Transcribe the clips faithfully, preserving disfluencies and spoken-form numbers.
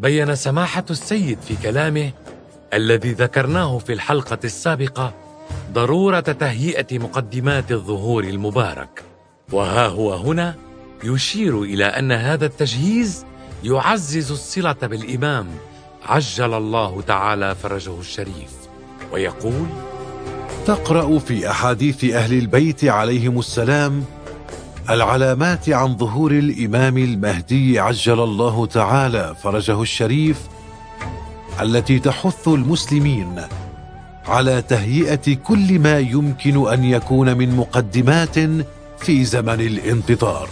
بيّن سماحة السيد في كلامه الذي ذكرناه في الحلقة السابقة ضرورة تهيئة مقدمات الظهور المبارك، وها هو هنا يشير إلى أن هذا التجهيز يعزز الصلة بالإمام عجل الله تعالى فرجه الشريف، ويقول: تقرأ في أحاديث أهل البيت عليهم السلام العلامات عن ظهور الإمام المهدي عجل الله تعالى فرجه الشريف التي تحث المسلمين على تهيئة كل ما يمكن أن يكون من مقدمات في زمن الانتظار.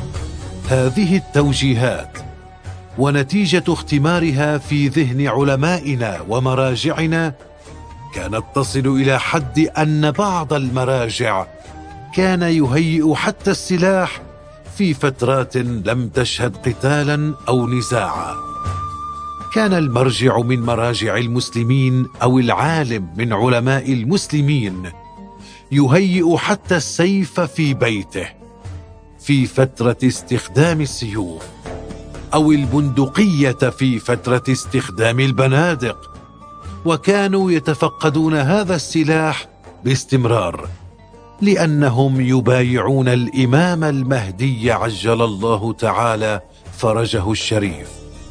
هذه التوجيهات ونتيجة اختمارها في ذهن علمائنا ومراجعنا كانت تصل إلى حد أن بعض المراجع كان يهيئ حتى السلاح في فترات لم تشهد قتالا أو نزاعا. كان المرجع من مراجع المسلمين أو العالم من علماء المسلمين يهيئ حتى السيف في بيته في فترة استخدام السيوف، أو البندقية في فترة استخدام البنادق، وكانوا يتفقدون هذا السلاح باستمرار لأنهم يبايعون الإمام المهدي عجل الله تعالى فرجه الشريف.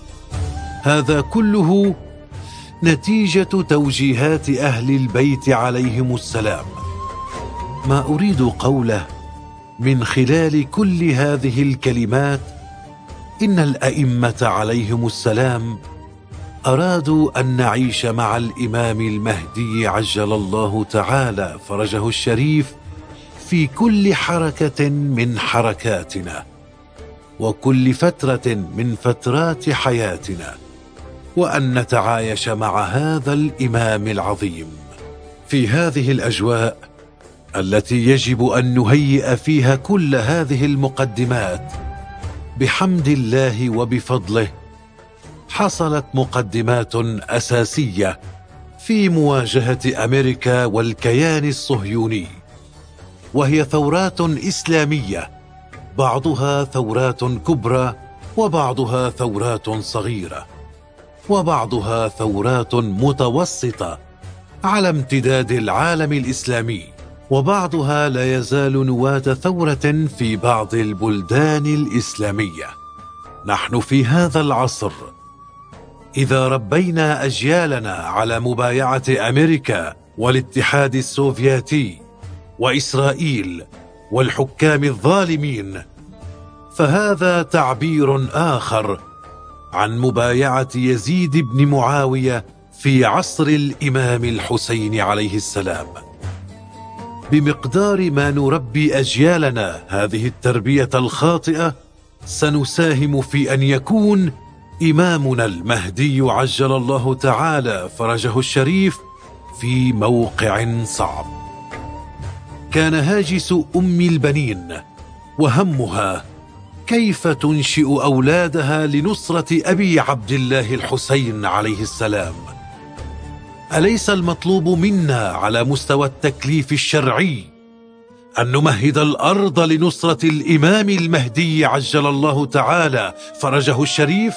هذا كله نتيجة توجيهات أهل البيت عليهم السلام. ما أريد قوله من خلال كل هذه الكلمات إن الأئمة عليهم السلام أرادوا أن نعيش مع الإمام المهدي عجل الله تعالى فرجه الشريف في كل حركة من حركاتنا وكل فترة من فترات حياتنا، وأن نتعايش مع هذا الإمام العظيم في هذه الأجواء التي يجب أن نهيئ فيها كل هذه المقدمات. بحمد الله وبفضله حصلت مقدمات أساسية في مواجهة أمريكا والكيان الصهيوني، وهي ثورات إسلامية، بعضها ثورات كبرى وبعضها ثورات صغيرة وبعضها ثورات متوسطة على امتداد العالم الإسلامي، وبعضها لا يزال نواة ثورة في بعض البلدان الإسلامية. نحن في هذا العصر إذا ربينا أجيالنا على مبايعة أمريكا والاتحاد السوفيتي وإسرائيل والحكام الظالمين، فهذا تعبير آخر عن مبايعة يزيد بن معاوية في عصر الإمام الحسين عليه السلام. بمقدار ما نربي أجيالنا هذه التربية الخاطئة سنساهم في أن يكون إمامنا المهدي عجل الله تعالى فرجه الشريف في موقع صعب. كان هاجس أم البنين وهمها كيف تنشئ أولادها لنصرة أبي عبد الله الحسين عليه السلام. أليس المطلوب منا على مستوى التكليف الشرعي أن نمهد الأرض لنصرة الإمام المهدي عجل الله تعالى فرجه الشريف؟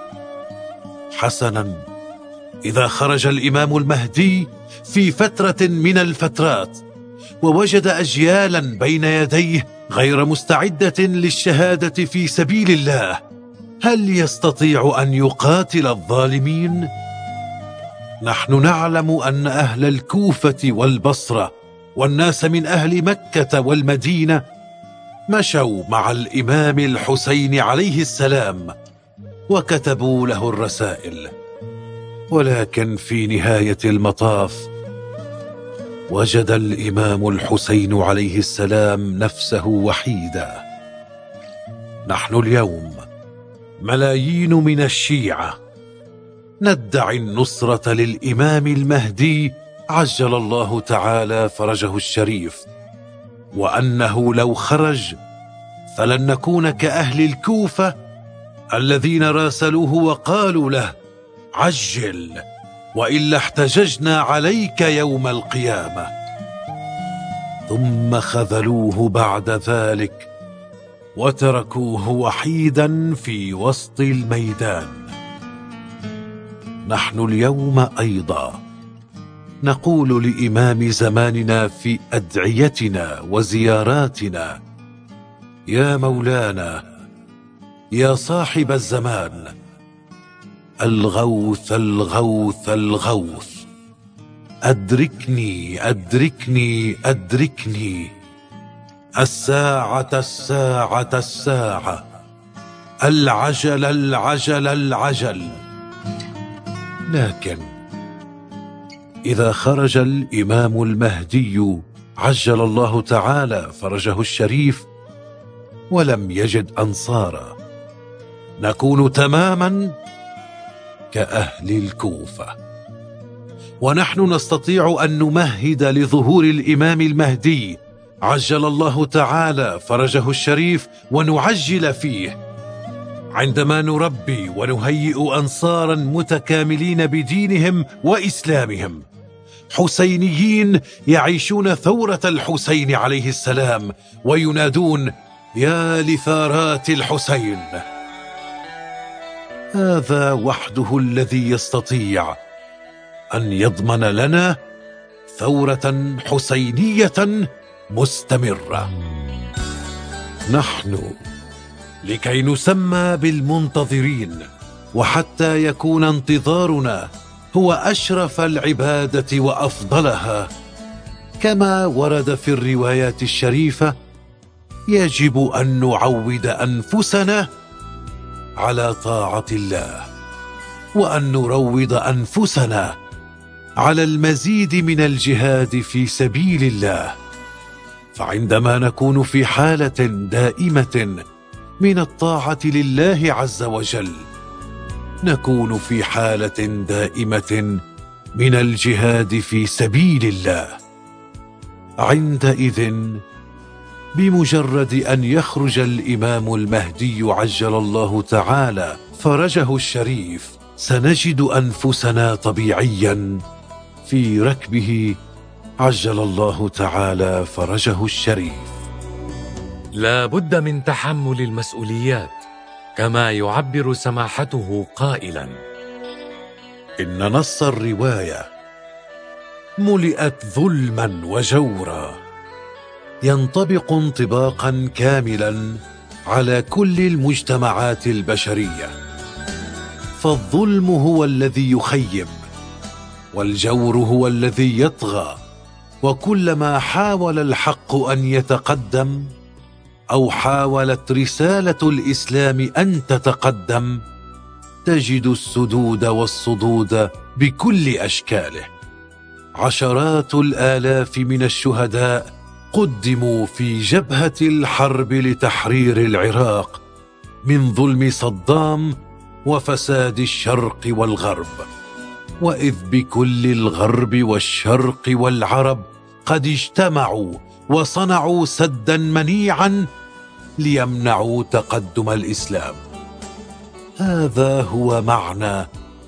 حسنا، إذا خرج الإمام المهدي في فترة من الفترات ووجد أجيالا بين يديه غير مستعدة للشهادة في سبيل الله، هل يستطيع أن يقاتل الظالمين؟ نحن نعلم أن أهل الكوفة والبصرة والناس من أهل مكة والمدينة مشوا مع الإمام الحسين عليه السلام وكتبوا له الرسائل، ولكن في نهاية المطاف وجد الإمام الحسين عليه السلام نفسه وحيدا. نحن اليوم ملايين من الشيعة ندعي النصرة للإمام المهدي عجل الله تعالى فرجه الشريف، وأنه لو خرج فلن نكون كأهل الكوفة الذين راسلوه وقالوا له عجل وإلا احتججنا عليك يوم القيامة، ثم خذلوه بعد ذلك وتركوه وحيدا في وسط الميدان. نحن اليوم أيضا نقول لإمام زماننا في أدعيتنا وزياراتنا: يا مولانا، يا صاحب الزمان، الغوث الغوث الغوث، أدركني أدركني أدركني، الساعة الساعة الساعة، العجل العجل العجل. لكن إذا خرج الإمام المهدي عجل الله تعالى فرجه الشريف ولم يجد أنصارا، نكون تماما كأهل الكوفة، ونحن نستطيع أن نمهد لظهور الإمام المهدي عجل الله تعالى فرجه الشريف ونعجل فيه عندما نربي ونهيئ أنصارا متكاملين بدينهم وإسلامهم، حسينيين يعيشون ثورة الحسين عليه السلام وينادون: يا لثارات الحسين. هذا وحده الذي يستطيع أن يضمن لنا ثورة حسينية مستمرة. نحن لكي نسمى بالمنتظرين، وحتى يكون انتظارنا هو أشرف العبادة وأفضلها كما ورد في الروايات الشريفة، يجب أن نعود أنفسنا على طاعة الله، وأن نروض أنفسنا على المزيد من الجهاد في سبيل الله. فعندما نكون في حالة دائمة من الطاعة لله عز وجل، نكون في حالة دائمة من الجهاد في سبيل الله. عندئذ بمجرد أن يخرج الإمام المهدي عجل الله تعالى فرجه الشريف، سنجد أنفسنا طبيعيا في ركبه عجل الله تعالى فرجه الشريف. لا بد من تحمل المسؤوليات، كما يعبر سماحته قائلا: إن نص الرواية ملئت ظلما وجورا، ينطبق انطباقا كاملا على كل المجتمعات البشرية. فالظلم هو الذي يخيم، والجور هو الذي يطغى، وكلما حاول الحق أن يتقدم أو حاولت رسالة الإسلام أن تتقدم، تجد السدود والصدود بكل أشكاله. عشرات الآلاف من الشهداء قدموا في جبهة الحرب لتحرير العراق من ظلم صدام وفساد الشرق والغرب، وإذ بكل الغرب والشرق والعرب قد اجتمعوا وصنعوا سدا منيعا ليمنعوا تقدم الإسلام. هذا هو معنى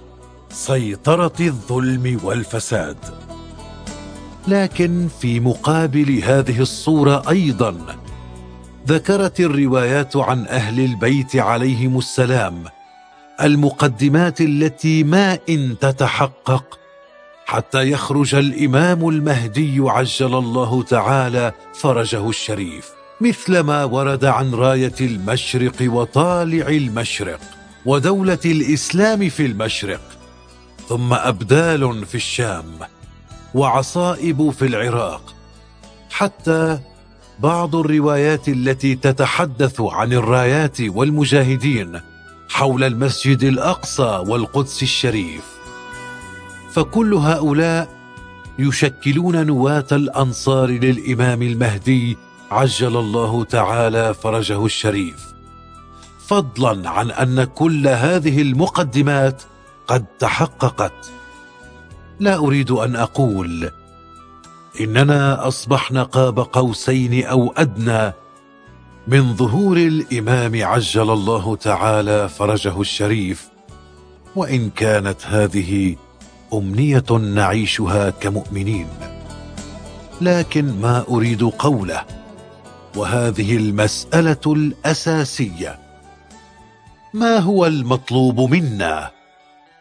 سيطرة الظلم والفساد. لكن في مقابل هذه الصورة أيضا ذكرت الروايات عن أهل البيت عليهم السلام المقدمات التي ما إن تتحقق حتى يخرج الإمام المهدي عجل الله تعالى فرجه الشريف، مثل ما ورد عن راية المشرق وطالع المشرق ودولة الإسلام في المشرق، ثم أبدال في الشام وعصائب في العراق، حتى بعض الروايات التي تتحدث عن الرايات والمجاهدين حول المسجد الأقصى والقدس الشريف. فكل هؤلاء يشكلون نواة الأنصار للإمام المهدي عجل الله تعالى فرجه الشريف، فضلا عن أن كل هذه المقدمات قد تحققت. لا أريد أن أقول إننا أصبحنا قاب قوسين أو أدنى من ظهور الإمام عجل الله تعالى فرجه الشريف، وإن كانت هذه أمنية نعيشها كمؤمنين، لكن ما أريد قوله، وهذه المسألة الأساسية: ما هو المطلوب منا؟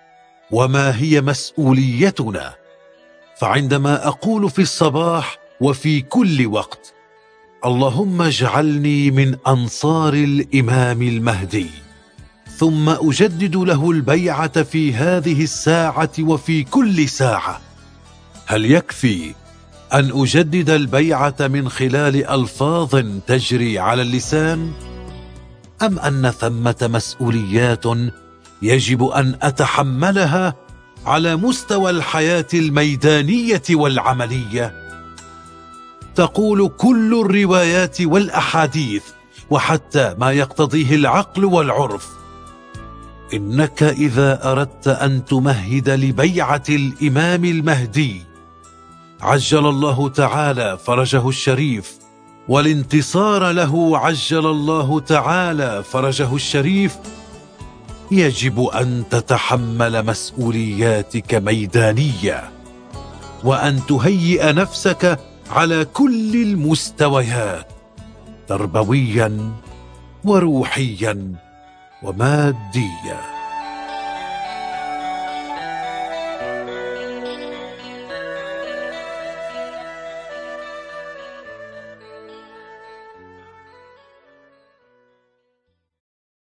وما هي مسؤوليتنا. فعندما أقول في الصباح وفي كل وقت اللهم اجعلني من أنصار الإمام المهدي، ثم أجدد له البيعة في هذه الساعة وفي كل ساعة، هل يكفي أن أجدد البيعة من خلال ألفاظ تجري على اللسان؟ أم أن ثمة مسؤوليات يجب أن أتحملها على مستوى الحياة الميدانية والعملية؟ تقول كل الروايات والأحاديث وحتى ما يقتضيه العقل والعرف إنك إذا أردت أن تمهد لبيعة الإمام المهدي عجل الله تعالى فرجه الشريف، والانتصار له عجل الله تعالى فرجه الشريف، يجب أن تتحمل مسؤولياتك ميدانية، وأن تهيئ نفسك على كل المستويات، تربويا وروحيا وماديا.